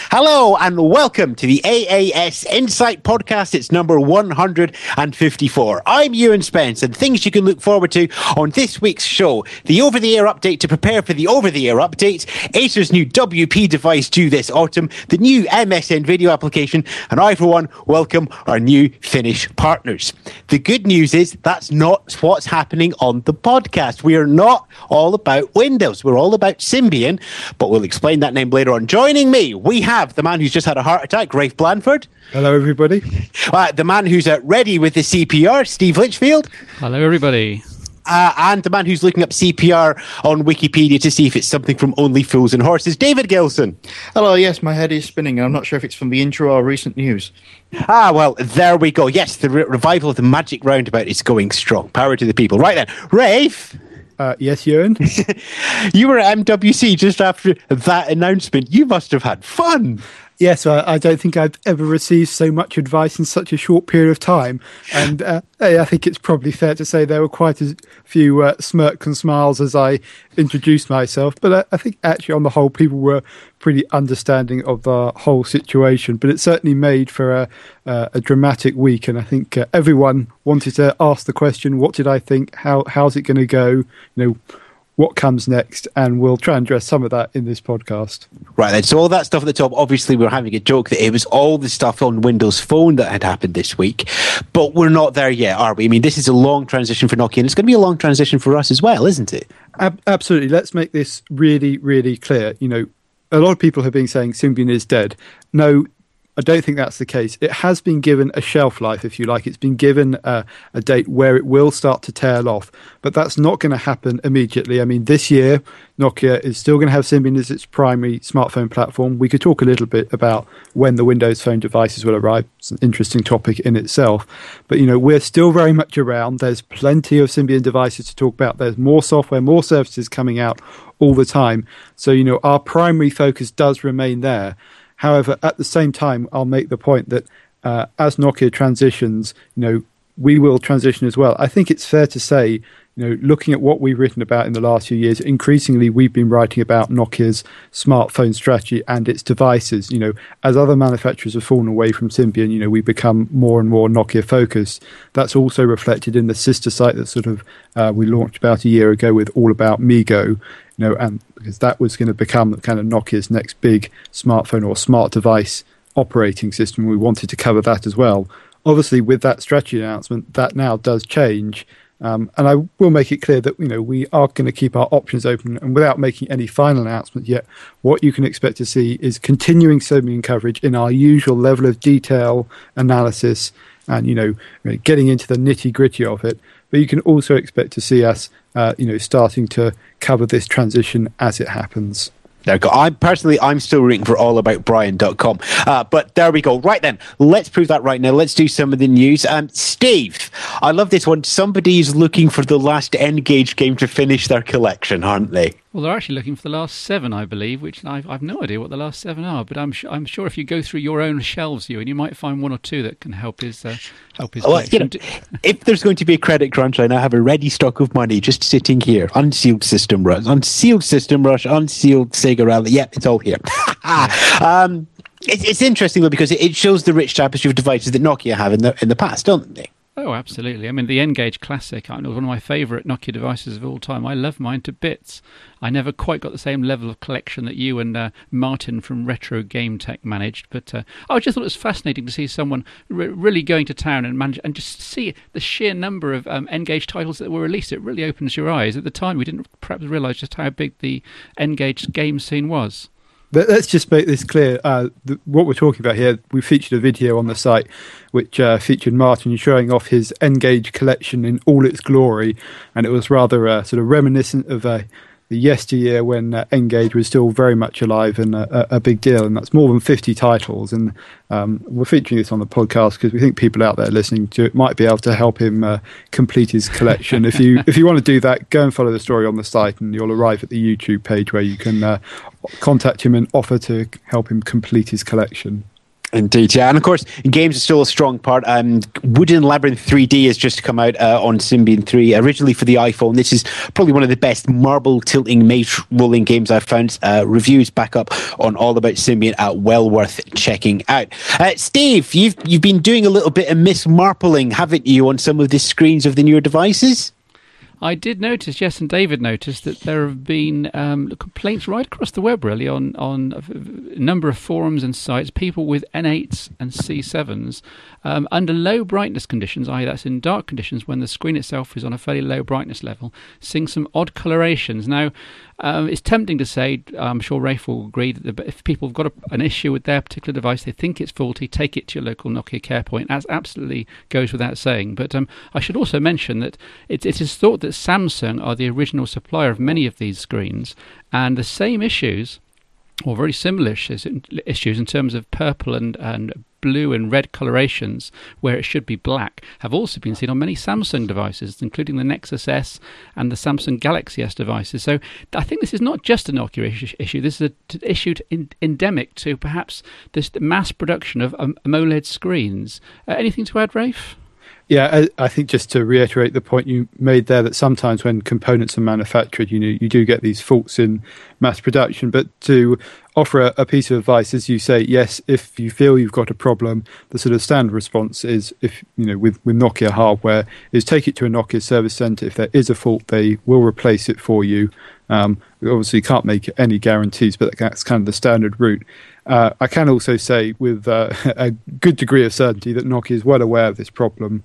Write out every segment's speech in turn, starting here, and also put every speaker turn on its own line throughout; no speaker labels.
Hello and welcome to the AAS Insight Podcast. It's number 154. I'm Ewan Spence, and things you can look forward to on this week's show: the over-the-air update to prepare for the over-the-air update, Acer's new WP device due this autumn, the new MSN video application, and I, for one, welcome our new Finnish partners. The good news is that's not what's happening on the podcast. We are not all about Windows. We're all about Symbian, but we'll explain that name later on. Joining me, we have the man who's just had a heart attack, Rafe Blanford.
Hello, everybody.
The man who's ready with the CPR, Steve Litchfield.
Hello, everybody.
And the man who's looking up CPR on Wikipedia to see if it's something from Only Fools and Horses, David Gilson.
Hello, yes, my head is spinning, and I'm not sure if it's from the intro or recent news.
Well, there we go. Yes, the revival of the Magic Roundabout is going strong. Power to the people. Right then, Rafe.
Yes, Ewan?
You were at MWC just after that announcement. You must have had fun.
Yes, I don't think I've ever received so much advice in such a short period of time. And I think it's probably fair to say there were quite a few smirks and smiles as I introduced myself. But I think actually on the whole, people were pretty understanding of the whole situation. But it certainly made for a dramatic week. And I think everyone wanted to ask the question, what did I think? How's it going to go? You know, what comes next, and we'll try and address some of that in this podcast.
Right then, so all that stuff at the top, obviously we're having a joke that it was all the stuff on Windows Phone that had happened this week, but we're not there yet, are we? I mean, this is a long transition for Nokia, and it's going to be a long transition for us as well, isn't it?
Absolutely. Let's make this really, really clear. You know, a lot of people have been saying Symbian is dead. No, I don't think that's the case. It has been given a shelf life, if you like. It's been given a date where it will start to tail off, but that's not going to happen immediately. I mean, this year, Nokia is still going to have Symbian as its primary smartphone platform. We could talk a little bit about when the Windows Phone devices will arrive. It's an interesting topic in itself. But, you know, we're still very much around. There's plenty of Symbian devices to talk about. There's more software, more services coming out all the time. So, you know, our primary focus does remain there. However, at the same time, I'll make the point that as Nokia transitions, you know, we will transition as well. I think it's fair to say, you know, looking at what we've written about in the last few years, increasingly we've been writing about Nokia's smartphone strategy and its devices. You know, as other manufacturers have fallen away from Symbian, you know, we become more and more Nokia focused. That's also reflected in the sister site that sort of we launched about a year ago with All About MeeGo. You know, and because that was going to become kind of Nokia's next big smartphone or smart device operating system. We wanted to cover that as well. Obviously, with that strategy announcement, that now does change. And I will make it clear that, you know, we are going to keep our options open, and without making any final announcement yet, what you can expect to see is continuing Symbian coverage in our usual level of detail analysis and, you know, getting into the nitty gritty of it. But you can also expect to see us, you know, starting to cover this transition as it happens.
There we go. I'm still rooting for allaboutbrian.com. But there we go. Right then, let's prove that right now. Let's do some of the news. Steve, I love this one. Somebody's looking for the last N-Gage game to finish their collection, aren't they?
Well, they're actually looking for the last 7, I believe, which I've no idea what the last 7 are, but I'm sure if you go through your own shelves, you might find 1 or 2 that can help his collection.
You know, if there's going to be a credit crunch, I now have a ready stock of money just sitting here. Unsealed System Rush, unsealed Sega Rally. Yeah, it's all here. It's interesting though, because it shows the rich tapestry of devices that Nokia have in the past, don't they?
Oh, absolutely. I mean, the N-Gage Classic, it was one of my favourite Nokia devices of all time. I love mine to bits. I never quite got the same level of collection that you and Martin from Retro Game Tech managed, but I just thought it was fascinating to see someone really going to town and manage and just see the sheer number of N-Gage titles that were released. It really opens your eyes. At the time, we didn't perhaps realise just how big the N-Gage game scene was.
But let's just make this clear. What we're talking about here, we featured a video on the site which featured Martin showing off his N-Gage collection in all its glory, and it was rather sort of reminiscent of the yesteryear when N-Gage was still very much alive and a big deal, and that's more than 50 titles. And we're featuring this on the podcast because we think people out there listening to it might be able to help him complete his collection. If you want to do that, go and follow the story on the site, and you'll arrive at the YouTube page where you can contact him and offer to help him complete his collection.
Indeed, yeah. And of course, games are still a strong part. Wooden Labyrinth 3D has just come out on Symbian 3, originally for the iPhone. This is probably one of the best marble tilting maze rolling games I've found. Reviews back up on All About Symbian, well worth checking out. Steve, you've been doing a little bit of mismarpling, haven't you, on some of the screens of the newer devices?
I did notice, yes, and David noticed that there have been complaints right across the web, really, on a number of forums and sites, people with N8s and C7s under low brightness conditions, i.e. that's in dark conditions when the screen itself is on a fairly low brightness level, seeing some odd colorations. Now, it's tempting to say, I'm sure Rafe will agree, that if people have got an issue with their particular device, they think it's faulty, take it to your local Nokia care point. That absolutely goes without saying. But I should also mention that it is thought that Samsung are the original supplier of many of these screens, and the same issues, or very similar issues in terms of purple and blue and red colorations where it should be black, have also been seen on many Samsung devices, including the Nexus S and the Samsung Galaxy S devices. So I think this is not just a Nokia issue. This is an issue endemic to perhaps this mass production of AMOLED screens. Anything to add, Rafe?
Yeah, I think just to reiterate the point you made there, that sometimes when components are manufactured, you do get these faults in mass production. But to offer a piece of advice, as you say, yes, if you feel you've got a problem, the sort of standard response is, if with Nokia hardware, is take it to a Nokia service center. If there is a fault, they will replace it for you. We obviously can't make any guarantees, but that's kind of the standard route. I can also say with a good degree of certainty that Nokia is well aware of this problem.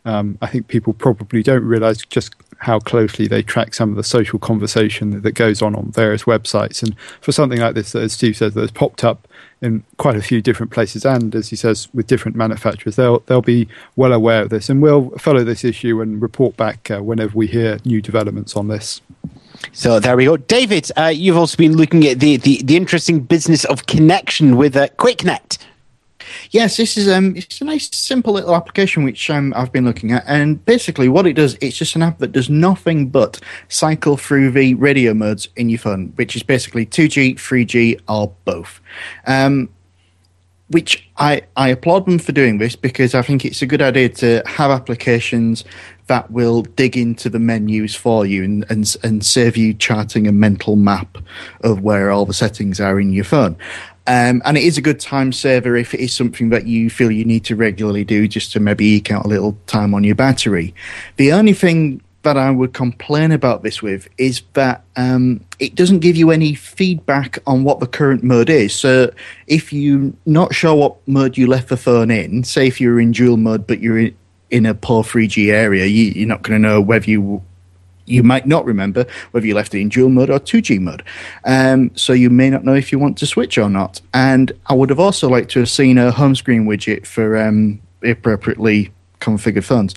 I think people probably don't realise just how closely they track some of the social conversation that goes on various websites. And for something like this, as Steve says, that has popped up in quite a few different places, and as he says, with different manufacturers, they'll be well aware of this, and we'll follow this issue and report back whenever we hear new developments on this.
So there we go. David, you've also been looking at the interesting business of connection with QuickNet.
Yes, this is it's a nice, simple little application which I've been looking at, and basically what it does, it's just an app that does nothing but cycle through the radio modes in your phone, which is basically 2G, 3G, or both. Which I applaud them for doing this, because I think it's a good idea to have applications that will dig into the menus for you and save you charting a mental map of where all the settings are in your phone. And it is a good time saver if it is something that you feel you need to regularly do, just to maybe eke out a little time on your battery. The only thing that I would complain about this with is that it doesn't give you any feedback on what the current mode is. So if you're not sure what mode you left the phone in, say if you're in dual mode but you're in a poor 3G area, you're not going to know whether you might not remember whether you left it in dual mode or 2G mode. So you may not know if you want to switch or not. And I would have also liked to have seen a home screen widget for appropriately configured phones.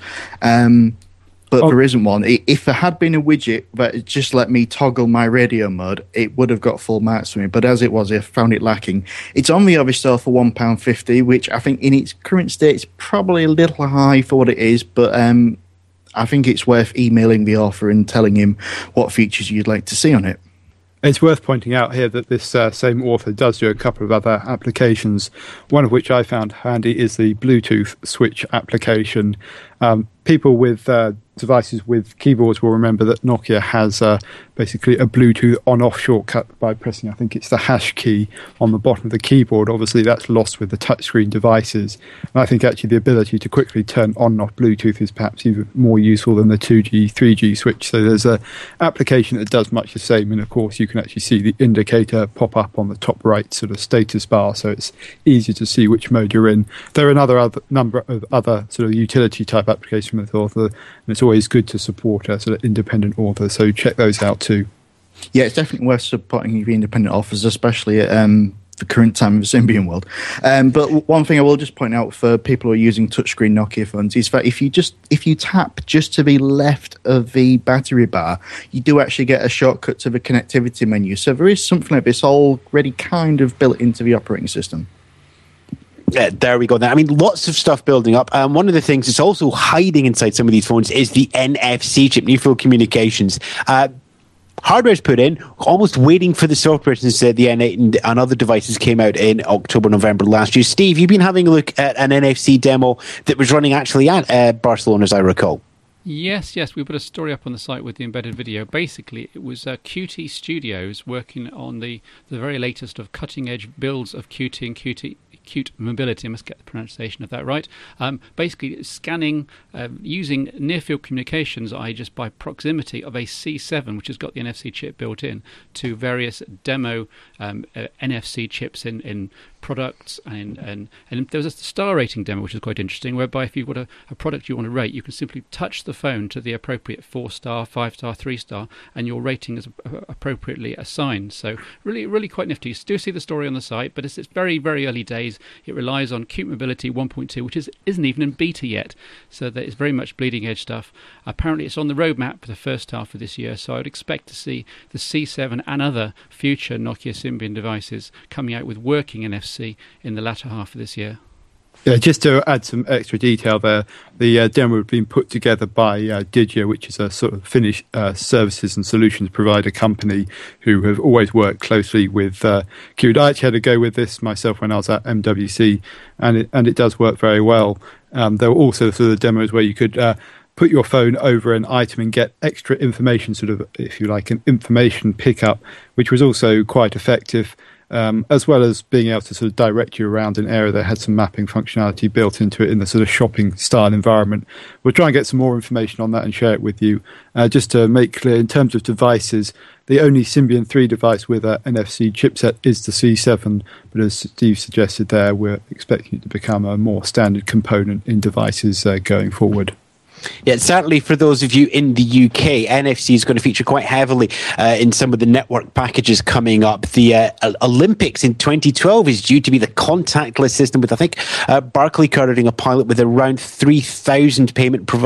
But there isn't one. If there had been a widget that just let me toggle my radio mode, it would have got full marks for me. But as it was, I found it lacking. It's on the Obvious store for £1.50, which I think in its current state is probably a little high for what it is. But I think it's worth emailing the author and telling him what features you'd like to see on it.
It's worth pointing out here that this same author does do a couple of other applications, one of which I found handy is the Bluetooth switch application. People with devices with keyboards will remember that Nokia has basically a Bluetooth on-off shortcut by pressing, I think it's the hash key on the bottom of the keyboard. Obviously, that's lost with the touchscreen devices. And I think actually the ability to quickly turn on and off Bluetooth is perhaps even more useful than the 2G, 3G switch. So there's an application that does much the same. And of course, you can actually see the indicator pop up on the top right sort of status bar. So it's easier to see which mode you're in. There are another number of other sort of utility type applications with the author, and it's always good to support a sort of independent author, so check those out too.
Yeah, it's definitely worth supporting the independent authors, especially at the current time of the Symbian world. But one thing I will just point out for people who are using touchscreen Nokia phones is that if you tap just to the left of the battery bar, you do actually get a shortcut to the connectivity menu. So there is something like this already kind of built into the operating system.
Yeah, there we go. I mean, lots of stuff building up. One of the things that's also hiding inside some of these phones is the NFC chip, Near Field Communications. hardware's put in, almost waiting for the software since the N8 and other devices came out in October, November last year. Steve, you've been having a look at an NFC demo that was running actually at Barcelona, as I recall.
Yes, we put a story up on the site with the embedded video. Basically, it was Qt Studios working on the very latest of cutting-edge builds of Qt and Qt Mobility. I must get the pronunciation of that right. Basically, scanning using near-field communications, i.e. just by proximity of a C7, which has got the NFC chip built in, to various demo NFC chips in products, and there was a star rating demo which is quite interesting, whereby if you've got a product you want to rate, you can simply touch the phone to the appropriate 4-star, 5-star, 3-star, and your rating is appropriately assigned. So really quite nifty. You do see the story on the site, but it's very, very early days. It relies on Qt Mobility 1.2, which isn't even in beta yet, so that it's very much bleeding edge stuff. Apparently it's on the roadmap for the first half of this year, so I would expect to see the C7 and other future Nokia Symbian devices coming out with working NFC in the latter half of this year.
Yeah, just to add some extra detail there, the demo had been put together by Digia, which is a sort of Finnish services and solutions provider company who have always worked closely with Qt. I actually had to go with this myself when I was at MWC, and it does work very well. There were also sort of demos where you could put your phone over an item and get extra information, sort of, if you like, an information pickup, which was also quite effective. As well as being able to sort of direct you around an area that had some mapping functionality built into it in the sort of shopping style environment. We'll try and get some more information on that and share it with you. Just to make clear, in terms of devices, the only Symbian 3 device with an NFC chipset is the C7, but as Steve suggested there, we're expecting it to become a more standard component in devices going forward.
Yeah, certainly for those of you in the UK, NFC is going to feature quite heavily in some of the network packages coming up. The Olympics in 2012 is due to be the contactless system with, I think, Barclaycard doing a pilot with around 3,000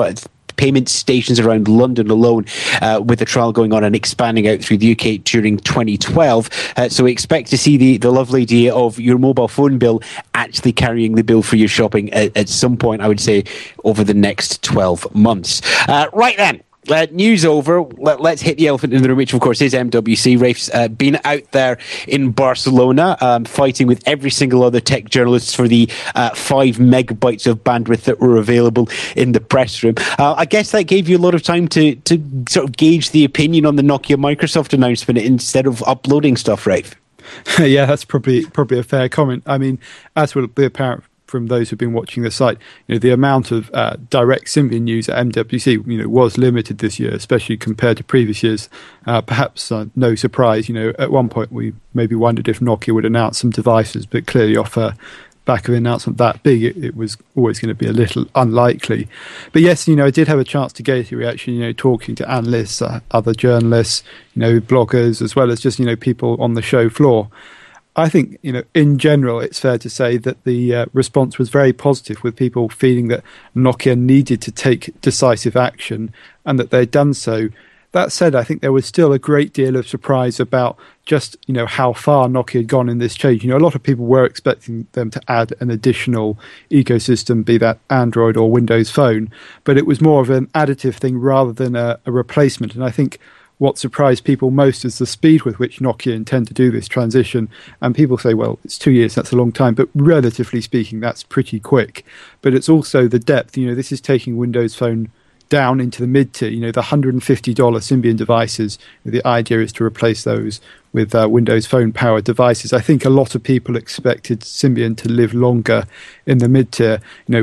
payment stations around London alone, with the trial going on and expanding out through the UK during 2012. So we expect to see the lovely idea of your mobile phone bill actually carrying the bill for your shopping at some point, I would say, over the next 12 months. Right then. News over. Let's hit the elephant in the room, which of course is MWC. Rafe's been out there in Barcelona, fighting with every single other tech journalist for the 5 megabytes of bandwidth that were available in the press room. I guess that gave you a lot of time to sort of gauge the opinion on the Nokia Microsoft announcement instead of uploading stuff, Rafe.
Yeah, that's probably a fair comment. I mean, as will be apparent from those who've been watching the site, the amount of direct Symbian news at MWC, was limited this year, especially compared to previous years. Perhaps no surprise, at one point we maybe wondered if Nokia would announce some devices, but clearly off back of an announcement that big, it was always going to be a little unlikely. But yes, I did have a chance to gauge the reaction, talking to analysts, other journalists, bloggers, as well as just, people on the show floor. I think, in general, it's fair to say that the response was very positive, with people feeling that Nokia needed to take decisive action and that they'd done so. That said, I think there was still a great deal of surprise about just, how far Nokia had gone in this change. A lot of people were expecting them to add an additional ecosystem, be that Android or Windows Phone, but it was more of an additive thing rather than a replacement. And I think what surprised people most is the speed with which Nokia intend to do this transition. And people say, well, it's 2 years, that's a long time. But relatively speaking, that's pretty quick. But it's also the depth. This is taking Windows Phone down into the mid-tier, the $150 Symbian devices. The idea is to replace those with Windows Phone powered devices. I think a lot of people expected Symbian to live longer in the mid-tier.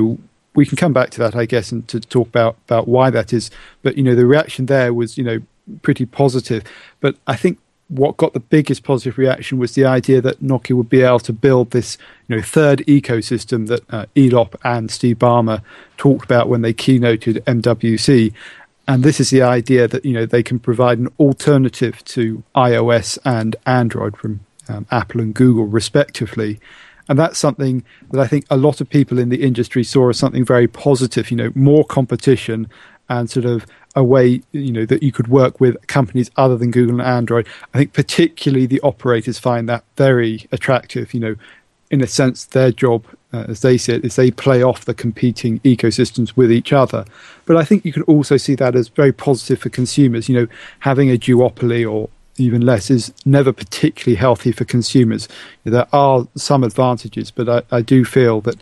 We can come back to that, I guess, and to talk about why that is. But, the reaction there was, pretty positive. But I think what got the biggest positive reaction was the idea that Nokia would be able to build this, third ecosystem that Elop and Steve Ballmer talked about when they keynoted MWC. And this is the idea that, they can provide an alternative to iOS and Android from Apple and Google, respectively. And that's something that I think a lot of people in the industry saw as something very positive, more competition and sort of a way, that you could work with companies other than Google and Android. I think particularly the operators find that very attractive. in a sense, their job, as they see it, is they play off the competing ecosystems with each other. But I think you can also see that as very positive for consumers. Having a duopoly or even less is never particularly healthy for consumers. There are some advantages, but I do feel that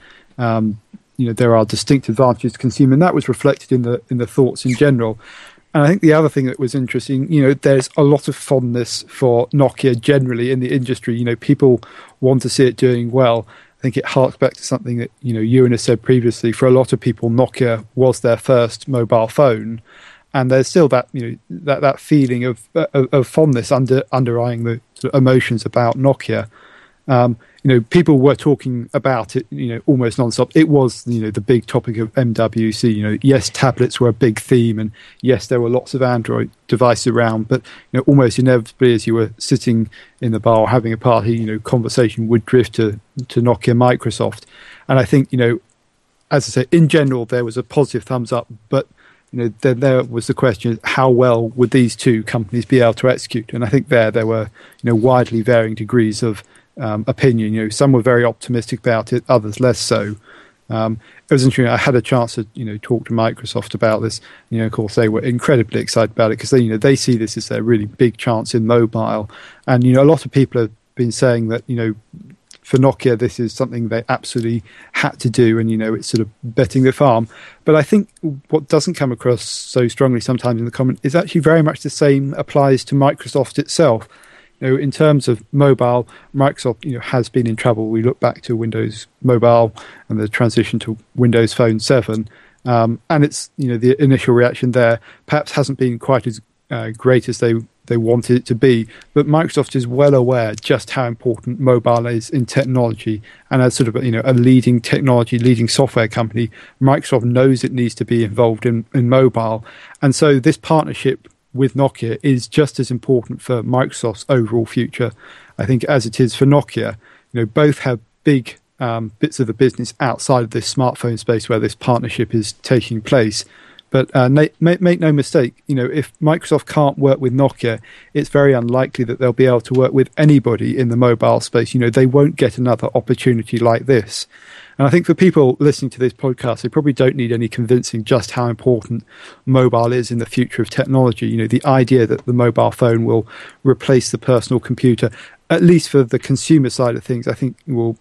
there are distinct advantages to consumer, and that was reflected in the thoughts in general. And I think the other thing that was interesting, there's a lot of fondness for Nokia generally in the industry. People want to see it doing well. I think it harks back to something that, Ewan has said previously. For a lot of people, Nokia was their first mobile phone. And there's still that, that feeling of fondness underlying the sort of emotions about Nokia. People were talking about it, almost nonstop. It was, the big topic of MWC. Yes, tablets were a big theme, and yes, there were lots of Android devices around. But almost inevitably, as you were sitting in the bar or having a party, conversation would drift to Nokia, Microsoft. And I think, as I say, in general, there was a positive thumbs up, but then there was the question: how well would these two companies be able to execute? And I think there were widely varying degrees of opinion. Some were very optimistic about it, others less so. It was interesting. I had a chance to talk to Microsoft about this. Of course, they were incredibly excited about it because they see this as their really big chance in mobile. And a lot of people have been saying that for Nokia, this is something they absolutely had to do, and it's sort of betting the farm. But I think what doesn't come across so strongly sometimes in the comment is actually very much the same applies to Microsoft itself. In terms of mobile, Microsoft has been in trouble. We look back to Windows Mobile and the transition to Windows Phone 7, and it's the initial reaction there perhaps hasn't been quite as great as they wanted it to be. But Microsoft is well aware just how important mobile is in technology, and as sort of a leading technology, leading software company, Microsoft knows it needs to be involved in mobile, and so this partnership with Nokia is just as important for Microsoft's overall future, I think, as it is for Nokia. Both have big bits of the business outside of this smartphone space where this partnership is taking place. But make no mistake, if Microsoft can't work with Nokia, it's very unlikely that they'll be able to work with anybody in the mobile space. They won't get another opportunity like this. And I think for people listening to this podcast, they probably don't need any convincing just how important mobile is in the future of technology. The idea that the mobile phone will replace the personal computer, at least for the consumer side of things, I think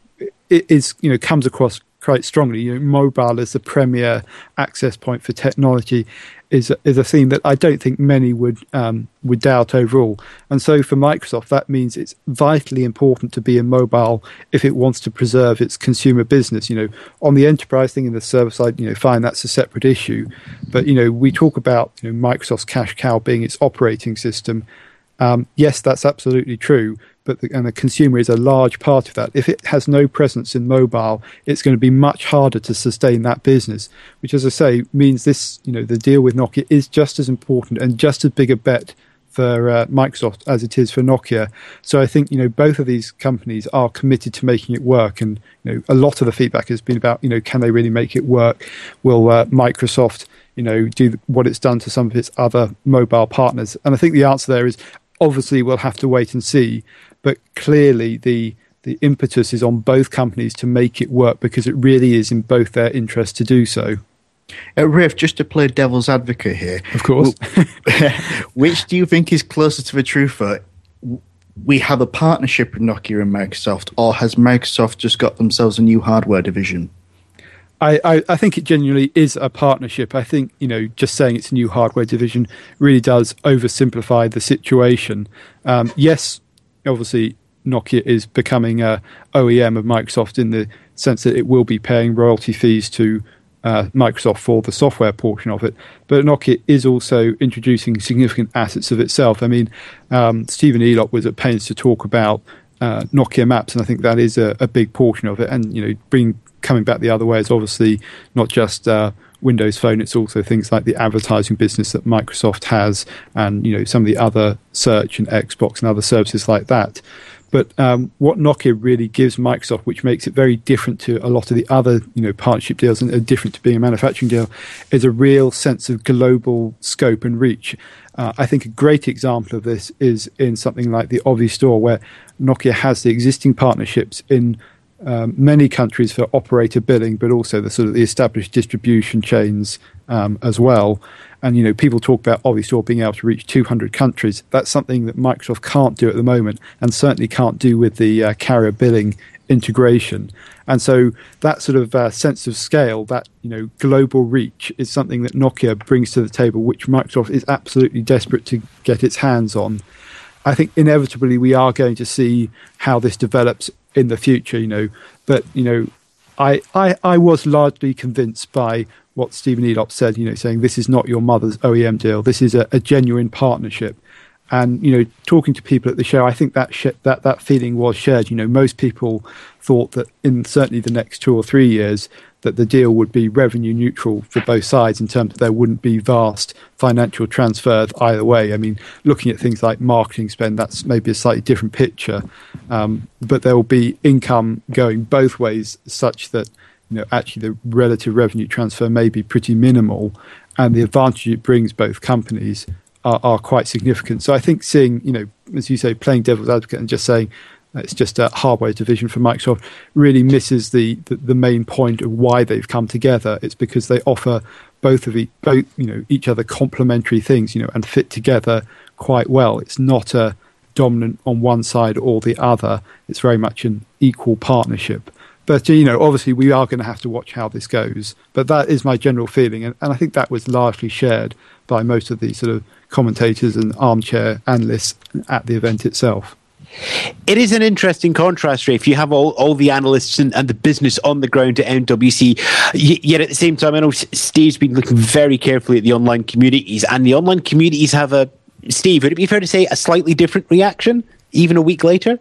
comes across quite strongly. Mobile as the premier access point for technology is a theme that I don't think many would doubt overall. And so for Microsoft, that means it's vitally important to be in mobile if it wants to preserve its consumer business. On the enterprise thing and the server side, fine, that's a separate issue. But we talk about Microsoft's cash cow being its operating system. Yes, that's absolutely true. But the consumer is a large part of that. If it has no presence in mobile, it's going to be much harder to sustain that business, which, as I say, means this, the deal with Nokia is just as important and just as big a bet for Microsoft as it is for Nokia. So I think, both of these companies are committed to making it work. And, a lot of the feedback has been about, can they really make it work? Will Microsoft, do what it's done to some of its other mobile partners? And I think the answer there is, obviously, we'll have to wait and see. But clearly, the impetus is on both companies to make it work because it really is in both their interests to do so.
Rafe, just to play devil's advocate here.
Of course.
Which do you think is closer to the truth? We have a partnership with Nokia and Microsoft, or has Microsoft just got themselves a new hardware division?
I think it genuinely is a partnership. I think, just saying it's a new hardware division really does oversimplify the situation. Yes, obviously, Nokia is becoming a OEM of Microsoft in the sense that it will be paying royalty fees to Microsoft for the software portion of it. But Nokia is also introducing significant assets of itself. I mean, Stephen Elop was at pains to talk about Nokia Maps, and I think that is a big portion of it. And, coming back the other way is obviously not just Windows Phone, it's also things like the advertising business that Microsoft has, and some of the other search and Xbox and other services like that. But what Nokia really gives Microsoft, which makes it very different to a lot of the other partnership deals and different to being a manufacturing deal, is a real sense of global scope and reach. I think a great example of this is in something like the Ovi Store, where Nokia has the existing partnerships in many countries for operator billing, but also the sort of the established distribution chains as well. And, you know, people talk about Ovisor being able to reach 200 countries. That's something that Microsoft can't do at the moment, and certainly can't do with the carrier billing integration. And so that sort of sense of scale, that, you know, global reach, is something that Nokia brings to the table, which Microsoft is absolutely desperate to get its hands on. I think inevitably we are going to see how this develops in the future, you know. But, you know, I was largely convinced by what Stephen Elop said, you know, saying this is not your mother's OEM deal. This is a genuine partnership. And, you know, talking to people at the show, I think that feeling was shared. You know, most people thought that in certainly the next 2 or 3 years that the deal would be revenue neutral for both sides, in terms of there wouldn't be vast financial transfers either way. I mean, looking at things like marketing spend, that's maybe a slightly different picture. But there will be income going both ways, such that, you know, actually the relative revenue transfer may be pretty minimal, and the advantage it brings both companies are quite significant. So I think seeing, you know, as you say, playing devil's advocate and just saying it's just a hardware division for Microsoft really misses the main point of why they've come together. It's because they offer both each other complementary things, you know, and fit together quite well. It's not a dominant on one side or the other. It's very much an equal partnership. But, you know, obviously we are going to have to watch how this goes. But that is my general feeling. And I think that was largely shared by most of the sort of commentators and armchair analysts at the event itself.
It is an interesting contrast, Rafe. You have all the analysts and the business on the ground at MWC, yet at the same time, I know Steve's been looking very carefully at the online communities, and the online communities have Steve, would it be fair to say, a slightly different reaction, even a week later?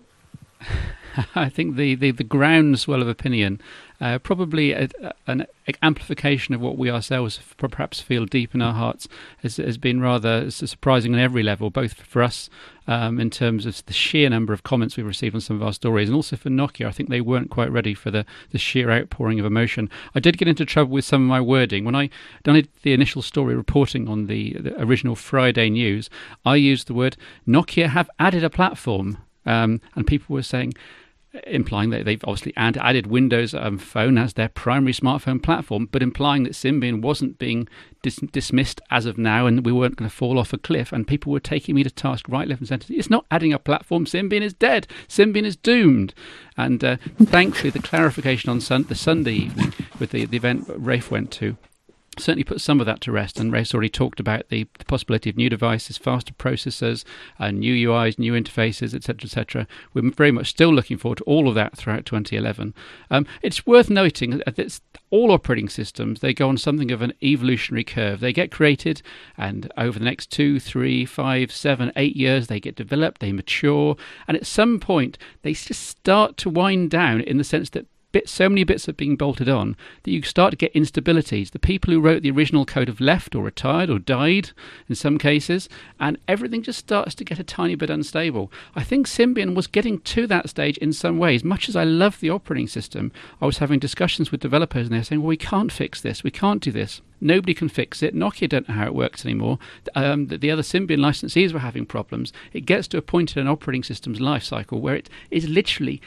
I think the groundswell of opinion, probably an amplification of what we ourselves perhaps feel deep in our hearts, has been rather surprising on every level, both for us in terms of the sheer number of comments we've received on some of our stories, and also for Nokia. I think they weren't quite ready for the sheer outpouring of emotion. I did get into trouble with some of my wording. When I done the initial story reporting on the original Friday news, I used the word Nokia have added a platform, and people were saying, implying that they've obviously added Windows Phone as their primary smartphone platform, but implying that Symbian wasn't being dismissed as of now, and we weren't going to fall off a cliff. And people were taking me to task right, left and centre. It's not adding a platform. Symbian is dead. Symbian is doomed. And thankfully, the clarification on the Sunday evening with the event Rafe went to certainly put some of that to rest. And Ray's already talked about the possibility of new devices, faster processors, new UIs, new interfaces, etc., etc. We're very much still looking forward to all of that throughout 2011. It's worth noting that all operating systems, they go on something of an evolutionary curve. They get created, and over the next 2, 3, 5, 7, 8 years, they get developed, they mature, and at some point, they just start to wind down, in the sense that so many bits are being bolted on that you start to get instabilities. The people who wrote the original code have left or retired or died in some cases, and everything just starts to get a tiny bit unstable. I think Symbian was getting to that stage in some ways. Much as I love the operating system, I was having discussions with developers and they're saying, well, we can't fix this, we can't do this. Nobody can fix it. Nokia don't know how it works anymore. The other Symbian licensees were having problems. It gets to a point in an operating system's life cycle where it is literally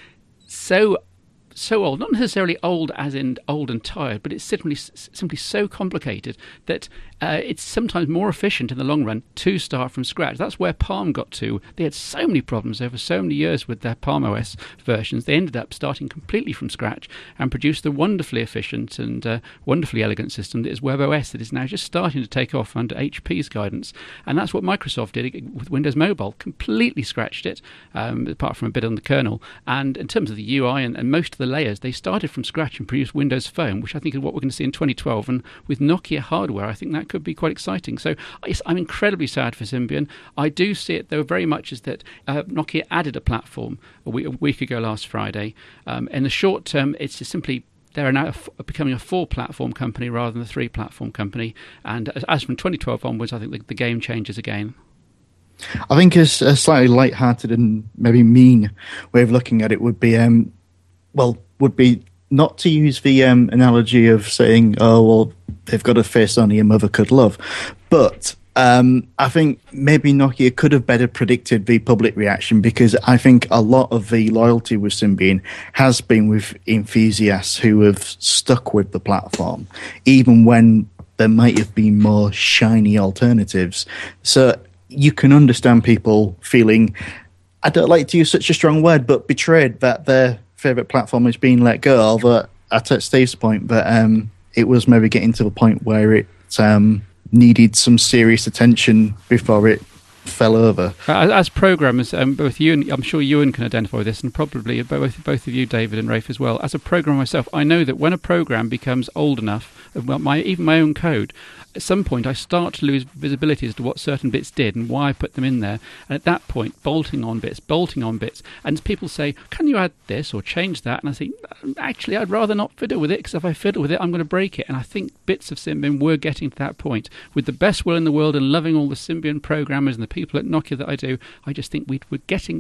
so old, not necessarily old as in old and tired, but it's simply so complicated that it's sometimes more efficient in the long run to start from scratch. That's where Palm got to. They had so many problems over so many years with their Palm OS versions. They ended up starting completely from scratch and produced the wonderfully efficient and wonderfully elegant system that is WebOS, that is now just starting to take off under HP's guidance. And that's what Microsoft did with Windows Mobile, completely scratched it, apart from a bit on the kernel. And in terms of the UI and most of the layers, they started from scratch and produced Windows Phone, which I think is what we're going to see in 2012. And with Nokia hardware, I think that could be quite exciting. So I'm incredibly sad for Symbian. I do see it, though, very much as that Nokia added a platform a week ago last Friday. In the short term, it's just simply they're now becoming a 4-platform company rather than a 3-platform company. And as from 2012 onwards, I think the game changes again.
I think a slightly light-hearted and maybe mean way of looking at it would be not to use the analogy of saying, oh, well, they've got a face only a mother could love, but I think maybe Nokia could have better predicted the public reaction, because I think a lot of the loyalty with Symbian has been with enthusiasts who have stuck with the platform, even when there might have been more shiny alternatives. So you can understand people feeling, I don't like to use such a strong word, but betrayed that their favourite platform is being let go. Although I take Steve's point that it was maybe getting to the point where it needed some serious attention before it fell over.
As programmers, both you and I'm sure Ewan can identify with this, and probably both of you, David and Rafe, as well. As a programmer myself, I know that when a program becomes old enough, even my own code, at some point I start to lose visibility as to what certain bits did and why I put them in there. And at that point, bolting on bits. And people say, can you add this or change that? And I think, actually, I'd rather not fiddle with it, because if I fiddle with it, I'm going to break it. And I think bits of Symbian were getting to that point. With the best will in the world and loving all the Symbian programmers and the people at Nokia that I do, I just think we're getting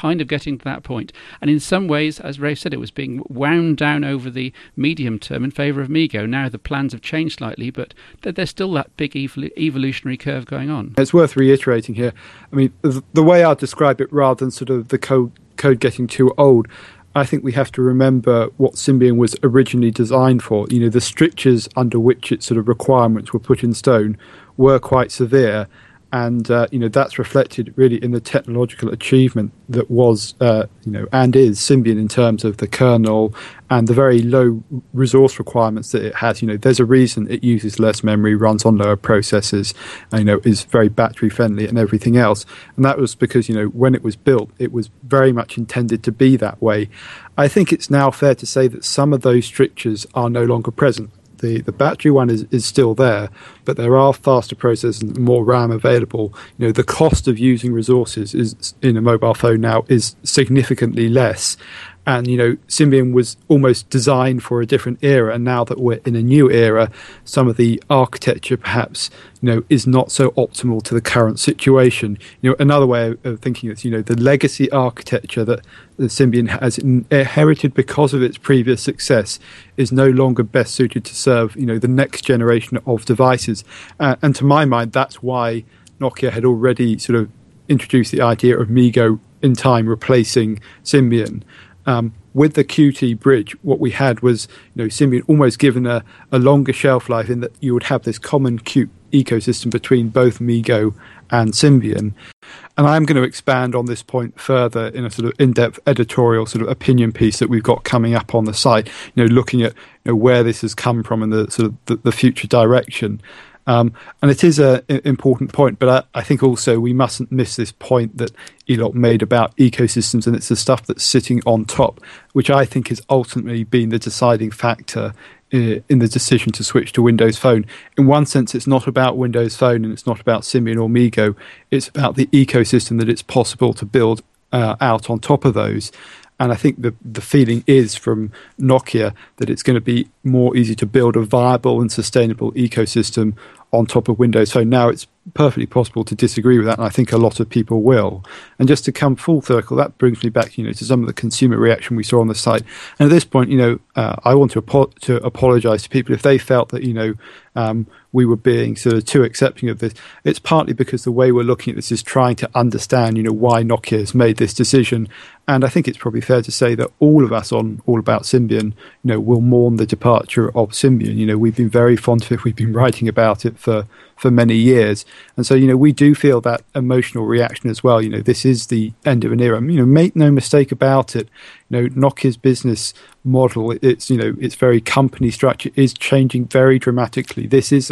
to that point. And in some ways, as Rafe said, it was being wound down over the medium term in favour of MeeGo. Now the plans have changed slightly, but there's still that big evolutionary curve going on.
It's worth reiterating here. I mean, the way I describe it, rather than sort of the code getting too old, I think we have to remember what Symbian was originally designed for. You know, the strictures under which its sort of requirements were put in stone were quite severe. And, that's reflected really in the technological achievement that was, and is Symbian in terms of the kernel and the very low resource requirements that it has. You know, there's a reason it uses less memory, runs on lower processors, is very battery friendly and everything else. And that was because, when it was built, it was very much intended to be that way. I think it's now fair to say that some of those strictures are no longer present. The battery one is still there, but there are faster processors and more RAM available. The cost of using resources is in a mobile phone now is significantly less. And, Symbian was almost designed for a different era. And now that we're in a new era, some of the architecture perhaps, is not so optimal to the current situation. Another way of thinking is, the legacy architecture that the Symbian has inherited because of its previous success is no longer best suited to serve, the next generation of devices. And to my mind, that's why Nokia had already sort of introduced the idea of MeeGo in time replacing Symbian. With the Qt bridge, what we had was, Symbian almost given a longer shelf life, in that you would have this common Qt ecosystem between both MeeGo and Symbian. And I'm going to expand on this point further in a sort of in-depth editorial sort of opinion piece that we've got coming up on the site, looking at where this has come from and the sort of the future direction. And it is an important point, but I think also we mustn't miss this point that Elon made about ecosystems, and it's the stuff that's sitting on top, which I think has ultimately been the deciding factor in the decision to switch to Windows Phone. In one sense, it's not about Windows Phone and it's not about Symbian or MeeGo. It's about the ecosystem that it's possible to build out on top of those. And I think the feeling is from Nokia that it's going to be more easy to build a viable and sustainable ecosystem on top of Windows Phone. Now, it's perfectly possible to disagree with that, and I think a lot of people will. And just to come full circle, that brings me back, to some of the consumer reaction we saw on the site. And at this point, I want to apologise to people if they felt that, we were being sort of too accepting of this. It's partly because the way we're looking at this is trying to understand, why Nokia has made this decision. And I think it's probably fair to say that all of us on All About Symbian, will mourn the departure of Symbian. We've been very fond of it. We've been writing about it for many years. And so, we do feel that emotional reaction as well. This is the end of an era. Make no mistake about it. Nokia's business model, its very company structure is changing very dramatically. This is,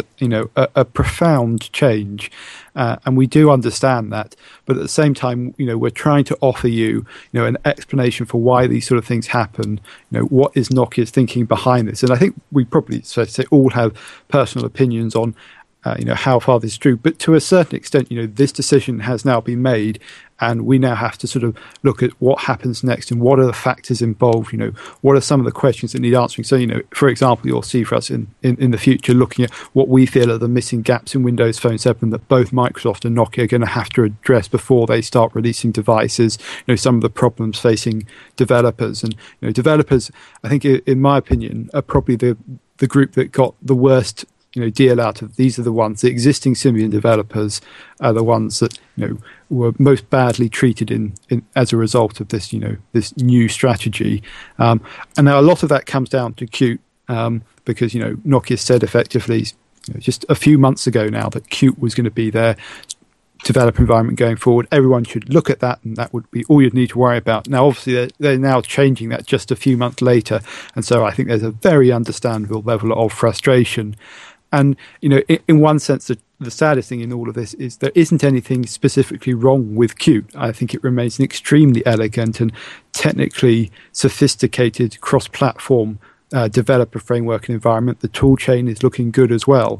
a profound change. And we do understand that. But at the same time, we're trying to offer you, an explanation for why these sort of things happen. What is Nokia's thinking behind this? And I think we probably, so to say, all have personal opinions on how far this is true. But to a certain extent, this decision has now been made, and we now have to sort of look at what happens next and what are the factors involved. What are some of the questions that need answering? So, for example, you'll see for us in the future looking at what we feel are the missing gaps in Windows Phone 7 that both Microsoft and Nokia are going to have to address before they start releasing devices. Some of the problems facing developers. And, developers, I think, in my opinion, are probably the group that got the worst deal out of. These are the ones, the existing Symbian developers are the ones that were most badly treated in as a result of this this new strategy. And now a lot of that comes down to Qt, because Nokia said effectively just a few months ago now that Qt was going to be their developer environment going forward. Everyone should look at that, and that would be all you'd need to worry about. Now, obviously, they're now changing that just a few months later, and so I think there's a very understandable level of frustration. And in one sense, the saddest thing in all of this is there isn't anything specifically wrong with Qt. I think it remains an extremely elegant and technically sophisticated cross-platform developer framework and environment. The tool chain is looking good as well.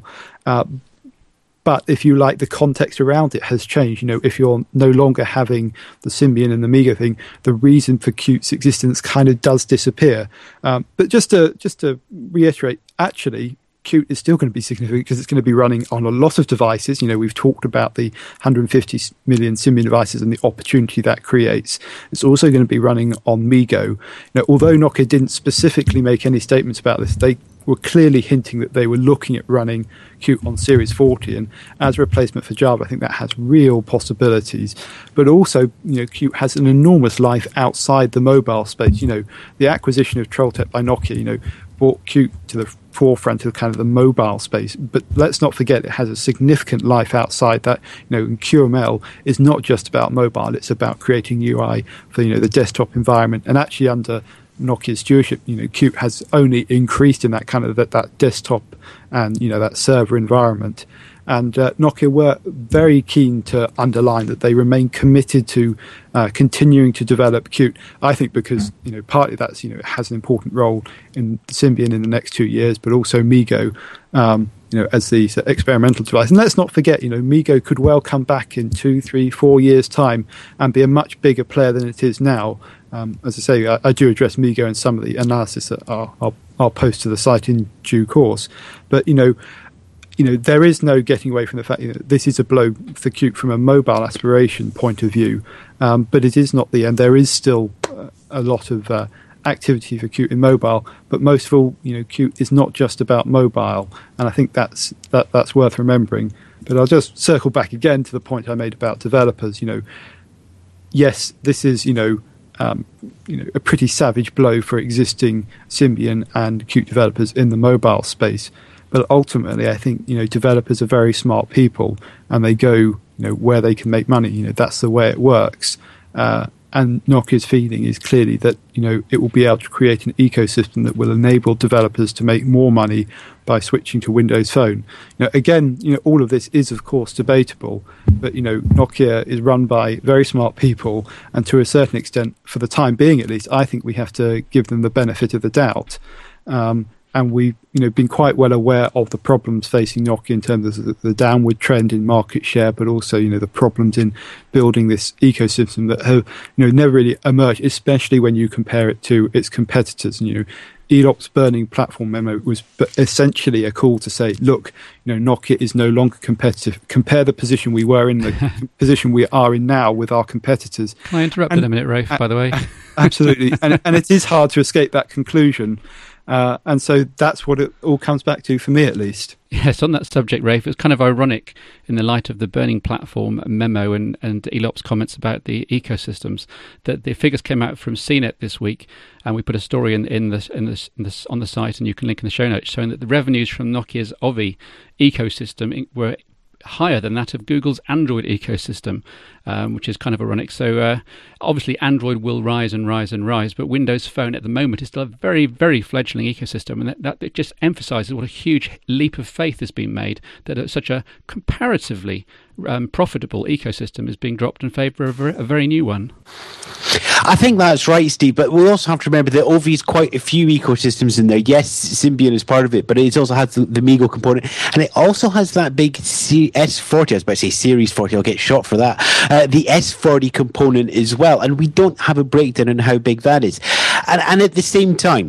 But if you like, the context around it has changed. If you're no longer having the Symbian and the MeeGo thing, the reason for Qt's existence kind of does disappear. But just to reiterate, actually, Qt is still going to be significant because it's going to be running on a lot of devices. We've talked about the 150 million Symbian devices and the opportunity that creates. It's also going to be running on MeeGo. Although Nokia didn't specifically make any statements about this, they were clearly hinting that they were looking at running Qt on Series 40, and as a replacement for Java, I think that has real possibilities. But also, Qt has an enormous life outside the mobile space. The acquisition of Trolltech by Nokia, brought Qt to the forefront of kind of the mobile space. But let's not forget, it has a significant life outside that. QML is not just about mobile; it's about creating UI for the desktop environment, and actually under Nokia's stewardship, Qt has only increased in that kind of that desktop and that server environment. And Nokia were very keen to underline that they remain committed to continuing to develop Qt. I think because partly that's it has an important role in Symbian in the next 2 years, but also MeeGo as the experimental device. And let's not forget, MeeGo could well come back in 2, 3, 4 years' time and be a much bigger player than it is now. As I say, I do address MeeGo in some of the analysis that I'll post to the site in due course. But there is no getting away from the fact that this is a blow for Qt from a mobile aspiration point of view. But it is not the end. There is still a lot of activity for Qt in mobile. But most of all, Qt is not just about mobile, and I think that's worth remembering. But I'll just circle back again to the point I made about developers. Yes, this is a pretty savage blow for existing Symbian and Qt developers in the mobile space. But ultimately, I think developers are very smart people, and they go where they can make money. That's the way it works. And Nokia's feeling is clearly that it will be able to create an ecosystem that will enable developers to make more money by switching to Windows Phone. Again, all of this is of course debatable, but Nokia is run by very smart people, and to a certain extent, for the time being at least, I think we have to give them the benefit of the doubt. And we've been quite well aware of the problems facing Nokia in terms of the downward trend in market share, but also the problems in building this ecosystem that have never really emerged, especially when you compare it to its competitors. Elop's burning platform memo was essentially a call to say, look, Nokia is no longer competitive. Compare the position we were in, the position we are in now with our competitors.
Can I interrupt in a minute, Rafe, by the way?
Absolutely. and it is hard to escape that conclusion. And so that's what it all comes back to, for me at least.
Yes, on that subject, Rafe, it's kind of ironic in the light of the burning platform memo and Elop's comments about the ecosystems that the figures came out from CNET this week, and we put a story on the site, and you can link in the show notes, showing that the revenues from Nokia's Ovi ecosystem were higher than that of Google's Android ecosystem, which is kind of ironic. So obviously Android will rise and rise and rise, but Windows Phone at the moment is still a very, very fledgling ecosystem, and that it just emphasises what a huge leap of faith has been made, that such a comparatively profitable ecosystem is being dropped in favour of a very new one.
I think that's right, Steve, but we also have to remember that Ovi's quite a few ecosystems in there. Yes, Symbian is part of it, but it also has the MeeGo component, and it also has that big S40, I was about to say Series 40, I'll get shot for that, the S40 component as well, and we don't have a breakdown on how big that is. And at the same time,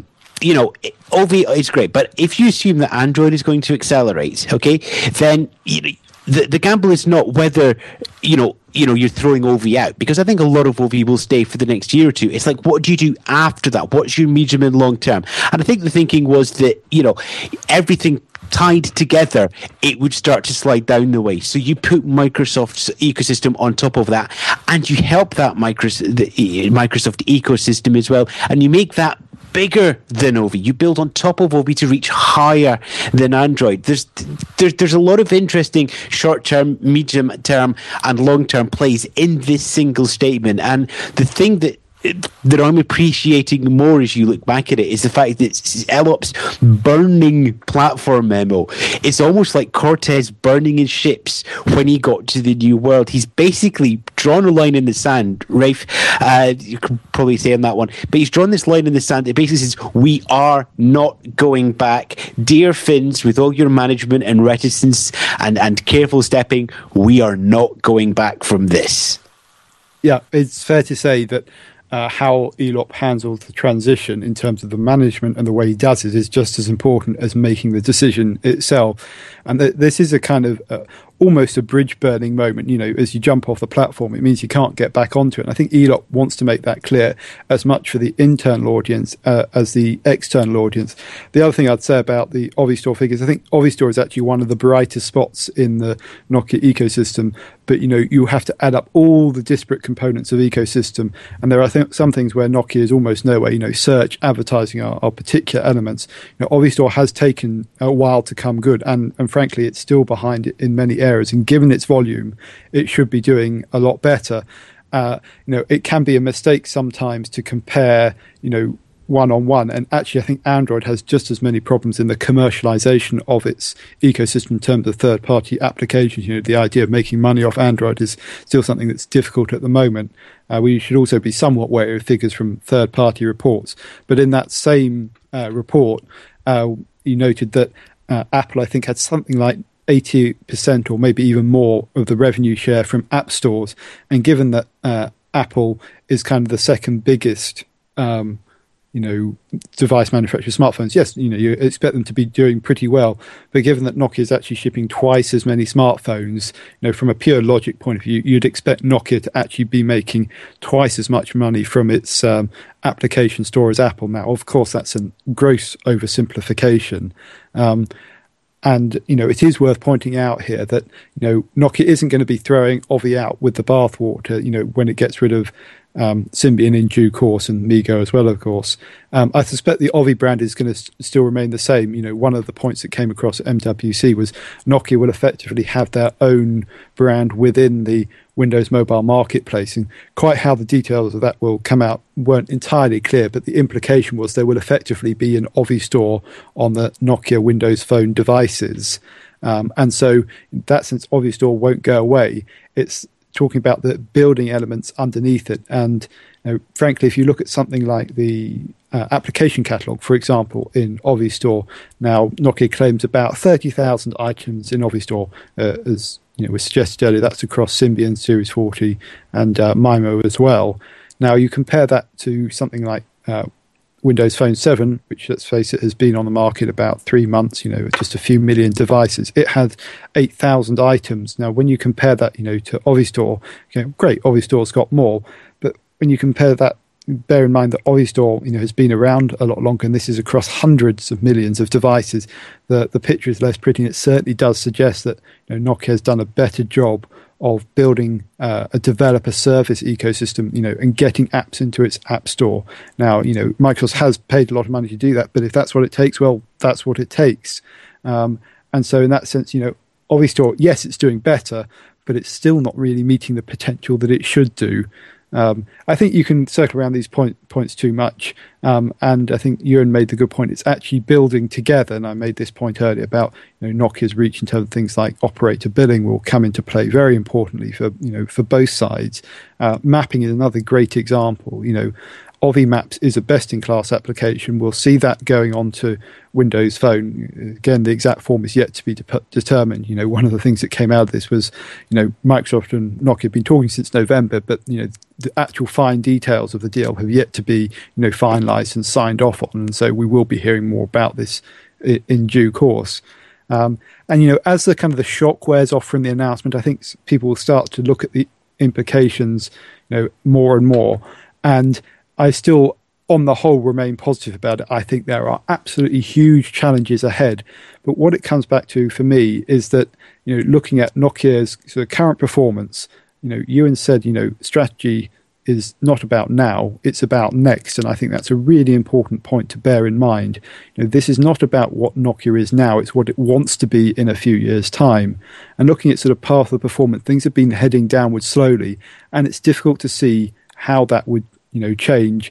Ovi is great, but if you assume that Android is going to accelerate, okay, then the gamble is not whether, you're throwing Ovi out, because I think a lot of Ovi will stay for the next year or two. It's like, what do you do after that? What's your medium and long term? And I think the thinking was that, everything tied together, it would start to slide down the way. So you put Microsoft's ecosystem on top of that, and you help that Microsoft ecosystem as well, and you make that bigger than Ovi. You build on top of Ovi to reach higher than Android. There's a lot of interesting short-term, medium-term, and long-term plays in this single statement. And the thing that I'm appreciating more as you look back at it is the fact that Elop's burning platform memo. It's almost like Cortez burning his ships when he got to the new world. He's basically drawn a line in the sand. Rafe, you could probably say on that one, but he's drawn this line in the sand. It basically says, we are not going back. Dear Finns, with all your management and reticence and careful stepping, we are not going back from this.
Yeah, it's fair to say that how Elop handles the transition in terms of the management and the way he does it is just as important as making the decision itself. And this is a kind of almost a bridge burning moment. As you jump off the platform, it means you can't get back onto it. And I think Elop wants to make that clear as much for the internal audience as the external audience. The other thing I'd say about the Ovi Store figures, I think Ovi Store is actually one of the brightest spots in the Nokia ecosystem. But, you have to add up all the disparate components of ecosystem. And there are some things where Nokia is almost nowhere. Search, advertising are particular elements. Ovi Store has taken a while to come good. And frankly, it's still behind in many areas. And given its volume, it should be doing a lot better. It can be a mistake sometimes to compare, one-on-one. And actually, I think Android has just as many problems in the commercialization of its ecosystem in terms of third-party applications. The idea of making money off Android is still something that's difficult at the moment. We should also be somewhat wary of figures from third-party reports. But in that same report, you noted that Apple, I think, had something like 80% or maybe even more of the revenue share from app stores. And given that Apple is kind of the second biggest device manufacturer, smartphones, yes, you expect them to be doing pretty well. But given that Nokia is actually shipping twice as many smartphones, from a pure logic point of view, you'd expect Nokia to actually be making twice as much money from its application store as Apple. Now, of course, that's a gross oversimplification. And, it is worth pointing out here that, Nokia isn't going to be throwing Ovi out with the bathwater, when it gets rid of Symbian in due course, and MeeGo as well, of course. I suspect the Ovi brand is going to still remain the same. One of the points that came across at MWC was Nokia will effectively have their own brand within the Windows Mobile marketplace. And quite how the details of that will come out weren't entirely clear, but the implication was there will effectively be an Ovi store on the Nokia Windows Phone devices. And so in that sense, Ovi store won't go away. It's talking about the building elements underneath it. And frankly, if you look at something like the application catalog, for example, in Ovi Store, now Nokia claims about 30,000 items in Ovi Store. As was suggested earlier, that's across Symbian, Series 40, and MIMO as well. Now, you compare that to something like Windows Phone 7, which, let's face it, has been on the market about 3 months, just a few million devices. It had 8,000 items. Now, when you compare that, to Ovi Store, great, Ovi Store's got more. But when you compare that, bear in mind that Ovi Store, has been around a lot longer, and this is across hundreds of millions of devices. The picture is less pretty, and it certainly does suggest that Nokia has done a better job of building a developer service ecosystem, and getting apps into its app store. Now, Microsoft has paid a lot of money to do that, but if that's what it takes, well, that's what it takes. And so in that sense, Ovi Store, yes, it's doing better, but it's still not really meeting the potential that it should do. I think you can circle around these points too much. And I think Ewan made the good point. It's actually building together. And I made this point earlier about Nokia's reach in terms of things like operator billing will come into play very importantly for both sides. Mapping is another great example. Ovi Maps is a best-in-class application. We'll see that going on to Windows Phone. Again, the exact form is yet to be determined. One of the things that came out of this was, Microsoft and Nokia have been talking since November, but, the actual fine details of the deal have yet to be, finalised and signed off on. And so we will be hearing more about this in due course. And, as the kind of the shock wears off from the announcement, I think people will start to look at the implications, more and more. And I still, on the whole, remain positive about it. I think there are absolutely huge challenges ahead. But what it comes back to for me is that, looking at Nokia's sort of current performance, Ewan said, strategy is not about now, it's about next. And I think that's a really important point to bear in mind. This is not about what Nokia is now, it's what it wants to be in a few years' time. And looking at sort of path of performance, things have been heading downwards slowly, and it's difficult to see how that would, change,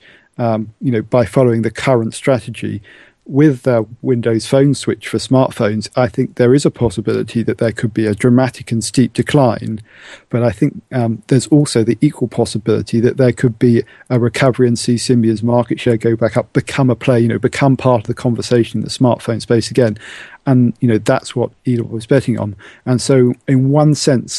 by following the current strategy. With the Windows Phone switch for smartphones, I think there is a possibility that there could be a dramatic and steep decline. But I think there's also the equal possibility that there could be a recovery and see Symbian's market share go back up, become a player, become part of the conversation in the smartphone space again. And, that's what Elon was betting on. And so in one sense,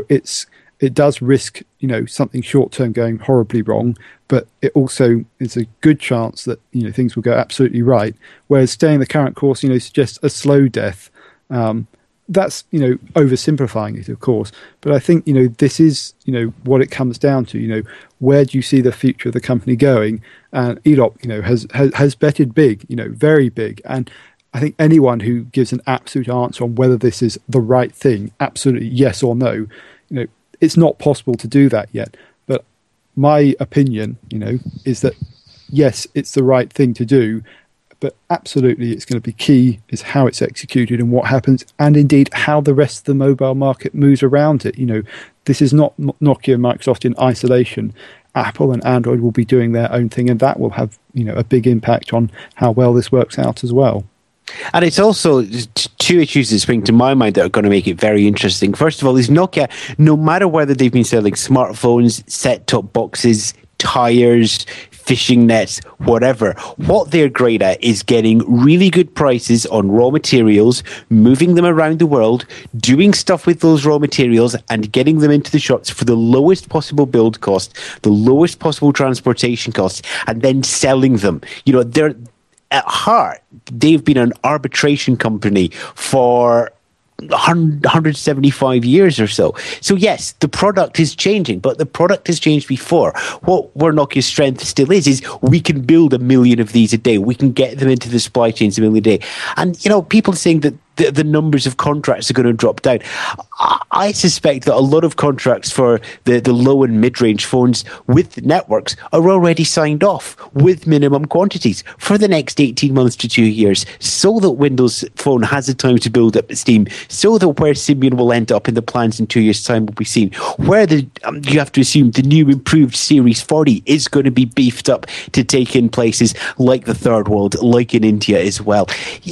it does risk, something short-term going horribly wrong, but it also is a good chance that, things will go absolutely right. Whereas staying the current course, suggests a slow death. That's, oversimplifying it, of course. But I think, this is, what it comes down to. Where do you see the future of the company going? And Elop, has betted big, very big. And I think anyone who gives an absolute answer on whether this is the right thing, absolutely yes or no, it's not possible to do that yet. But my opinion, is that yes, it's the right thing to do, but absolutely it's going to be key is how it's executed and what happens, and indeed how the rest of the mobile market moves around it. This is not Nokia and Microsoft in isolation. Apple and Android will be doing their own thing, and that will have, a big impact on how well this works out as well.
And it's also two issues that spring to my mind that are going to make it very interesting. First of all, is Nokia, no matter whether they've been selling smartphones, set-top boxes, tires, fishing nets, whatever, what they're great at is getting really good prices on raw materials, moving them around the world, doing stuff with those raw materials and getting them into the shops for the lowest possible build cost, the lowest possible transportation costs, and then selling them. They're at heart, they've been an arbitration company for 175 years or so. So yes, the product is changing, but the product has changed before. Where Nokia's strength still is we can build 1 million of these a day. We can get them into the supply chains 1 million a day. And, people saying that the numbers of contracts are going to drop down. I suspect that a lot of contracts for the low and mid-range phones with networks are already signed off with minimum quantities for the next 18 months to 2 years, so that Windows Phone has the time to build up steam, so that where Symbian will end up in the plans in 2 years' time will be seen. Where you have to assume the new improved Series 40 is going to be beefed up to take in places like the third world, like in India as well.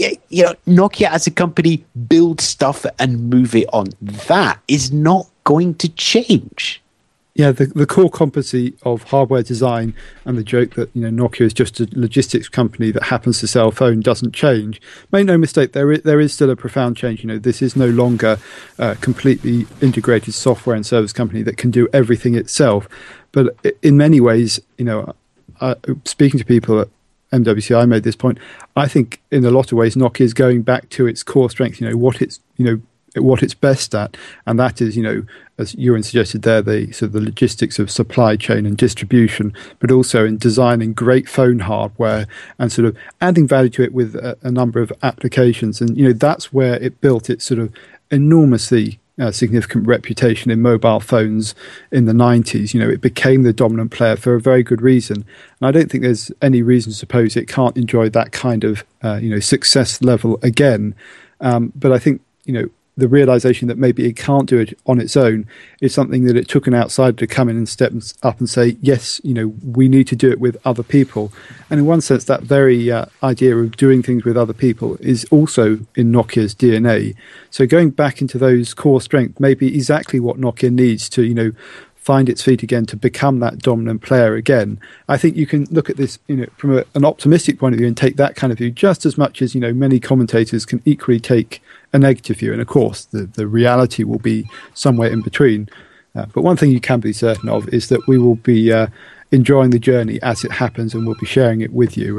Nokia as a company build stuff and move it on. That is not going to change.
Yeah, the core competency of hardware design and the joke that Nokia is just a logistics company that happens to sell a phone doesn't change. Make no mistake, there is still a profound change. This is no longer a completely integrated software and service company that can do everything itself. But in many ways, speaking to people at MWC, I made this point. I think in a lot of ways, Nokia is going back to its core strength. What it's best at, and that is, as Ewan suggested there, the logistics of supply chain and distribution, but also in designing great phone hardware and sort of adding value to it with a number of applications. And that's where it built its sort of enormously significant reputation in mobile phones in the 90s. It became the dominant player for a very good reason. And I don't think there's any reason to suppose it can't enjoy that kind of, success level again. But I think, the realization that maybe it can't do it on its own is something that it took an outsider to come in and step up and say, yes, we need to do it with other people. And in one sense, that very idea of doing things with other people is also in Nokia's DNA. So going back into those core strengths may be exactly what Nokia needs to, find its feet again, to become that dominant player again. I think you can look at this, from an optimistic point of view and take that kind of view just as much as, many commentators can equally take a negative view. And of course, the reality will be somewhere in between. But one thing you can be certain of is that we will be enjoying the journey as it happens, and we'll be sharing it with you. And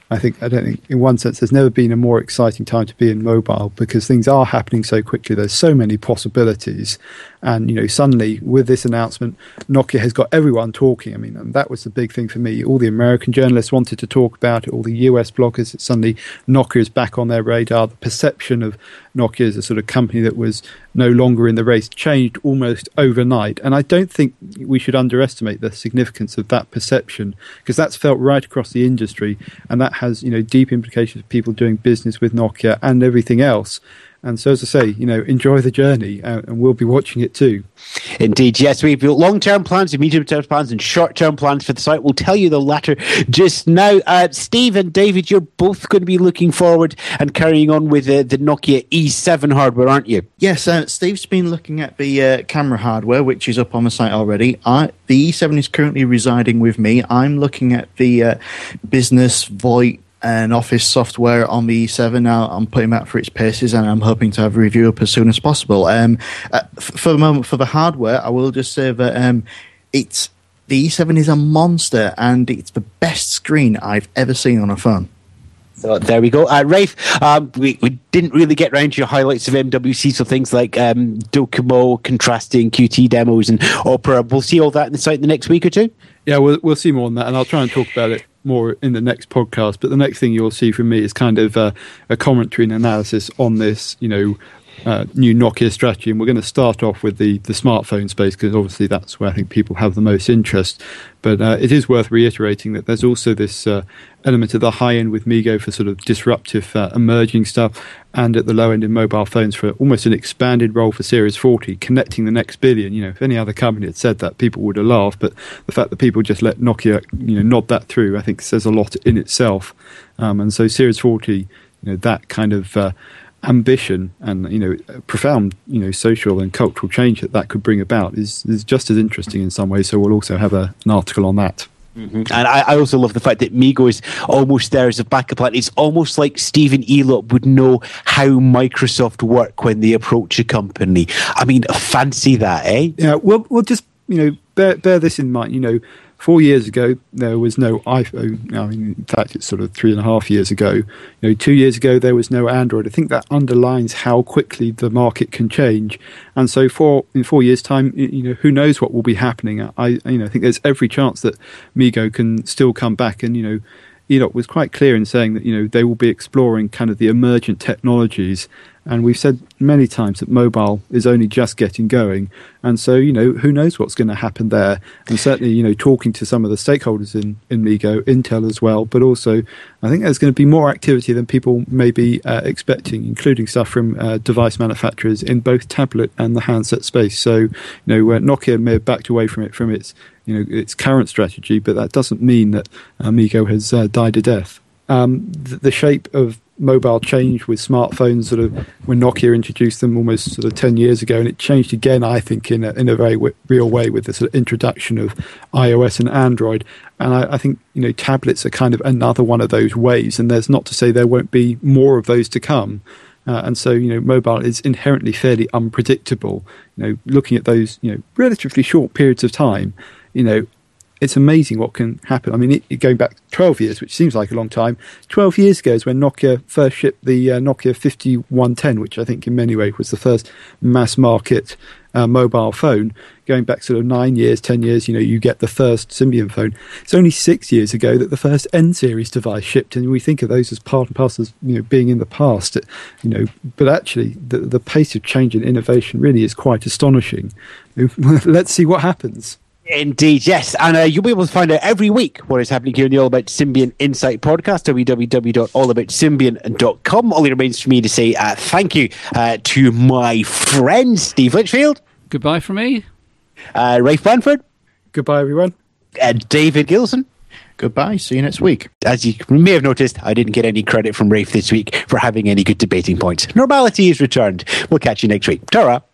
I don't think in one sense there's never been a more exciting time to be in mobile, because things are happening so quickly. There's so many possibilities, and suddenly with this announcement, Nokia has got everyone talking. I mean, and that was the big thing for me. All the American journalists wanted to talk about it, all the US bloggers. Suddenly Nokia is back on their radar. The perception of Nokia as a sort of company that was no longer in the race changed almost overnight, and I don't think we should underestimate the significance of that perception, because that's felt right across the industry, and that has deep implications for people doing business with Nokia and everything else. And so, as I say, enjoy the journey, and we'll be watching it too.
Indeed, yes. We've got long-term plans, medium-term plans, and short-term plans for the site. We'll tell you the latter just now. Steve and David, you're both going to be looking forward and carrying on with the Nokia E7 hardware, aren't you?
Yes, Steve's been looking at the camera hardware, which is up on the site already. The E7 is currently residing with me. I'm looking at the business VoIP and Office software on the E7 now. I'm putting that through its paces, and I'm hoping to have a review up as soon as possible. For the moment, for the hardware, I will just say that the E7 is a monster, and it's the best screen I've ever seen on a phone.
So there we go. Rafe, we didn't really get round to your highlights of MWC, so things like Docomo, contrasting QT demos and Opera. We'll see all that in the site in the next week or two?
Yeah, we'll see more on that, and I'll try and talk about it more in the next podcast. But the next thing you'll see from me is kind of a commentary and analysis on this, new Nokia strategy. And we're going to start off with the smartphone space, because obviously that's where I think people have the most interest. But it is worth reiterating that there's also this element of the high end with MeeGo for sort of disruptive emerging stuff, and at the low end in mobile phones for almost an expanded role for Series 40, connecting the next billion. If any other company had said that, people would have laughed. But the fact that people just let Nokia nod that through, I think says a lot in itself. And so Series 40, that kind of ambition and profound social and cultural change that could bring about is just as interesting in some ways. So we'll also have an article on that.
Mm-hmm. And I also love the fact that MeeGo is almost there as a backup plan. It's almost like Stephen Elop would know how Microsoft work when they approach a company. I mean, fancy that, eh?
Yeah, we'll just bear this in mind. 4 years ago, there was no iPhone. I mean, in fact, it's sort of 3.5 years ago. 2 years ago, there was no Android. I think that underlines how quickly the market can change. And so in 4 years' time, who knows what will be happening. I think there's every chance that MeeGo can still come back. And, Elop was quite clear in saying that, they will be exploring kind of the emergent technologies. And we've said many times that mobile is only just getting going. And so, who knows what's going to happen there. And certainly, talking to some of the stakeholders in MeeGo, Intel as well, but also I think there's going to be more activity than people may be expecting, including stuff from device manufacturers in both tablet and the handset space. So, Nokia may have backed away from its current strategy, but that doesn't mean that MeeGo has died a death. The shape of mobile changed with smartphones sort of when Nokia introduced them almost sort of 10 years ago, and it changed again, I think, in a very real way with the sort of introduction of iOS and Android. And I think tablets are kind of another one of those ways, and there's not to say there won't be more of those to come. And so, mobile is inherently fairly unpredictable. Looking at those, relatively short periods of time, it's amazing what can happen. I mean, going back 12 years, which seems like a long time, 12 years ago is when Nokia first shipped the Nokia 5110, which I think in many ways was the first mass market mobile phone. Going back sort of 9 years, 10 years, you get the first Symbian phone. It's only 6 years ago that the first N-series device shipped, and we think of those as part and parcel of being in the past. But actually, the pace of change and innovation really is quite astonishing. Let's see what happens.
Indeed, yes. And you'll be able to find out every week what is happening here in the All About Symbian Insight podcast, www.allaboutsymbian.com. All it remains for me to say thank you to my friend Steve Litchfield.
Goodbye from me.
Rafe Blanford.
Goodbye, everyone.
David Gilson.
Goodbye. See you next week.
As you may have noticed, I didn't get any credit from Rafe this week for having any good debating points. Normality is returned. We'll catch you next week. Ta-ra.